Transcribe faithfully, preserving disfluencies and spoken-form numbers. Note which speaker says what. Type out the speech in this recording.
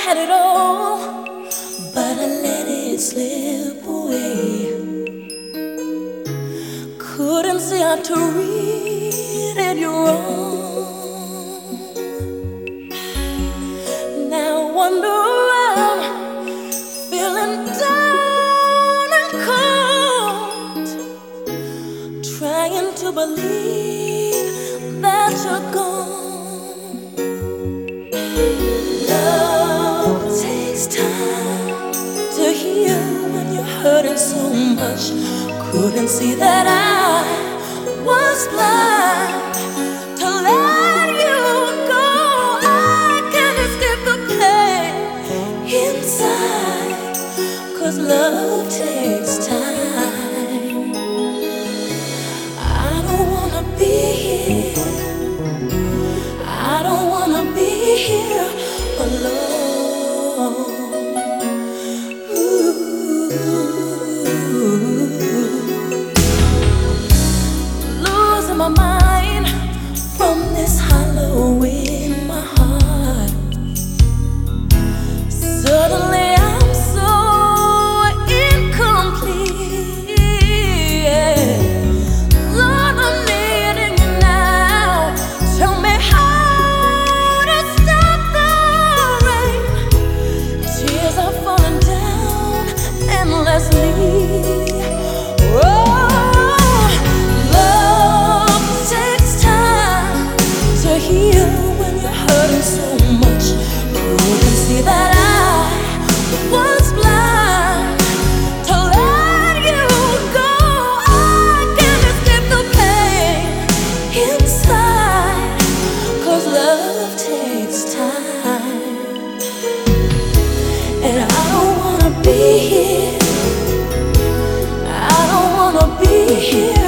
Speaker 1: had it all, but I let it slip away. Couldn't see how to read it wrong. Now I wander around, feeling down and cold, trying to believe that you're gone. Love takes time to heal when you're hurting so much. Couldn't see that I was blind to let you go. I can't escape the pain inside, 'cause love takes time. I don't wanna be here, I don't wanna be here alone. My mind from this hollow in my heart. Suddenly I'm so incomplete. Lord, I'm needing you now. Tell me how to stop the rain. Tears are falling down endlessly. Whoa. Here when you're hurting so much. Couldn't see that I was blind to let you go. I can't escape the pain inside, 'cause love takes time. And I don't wanna be here, I don't wanna be here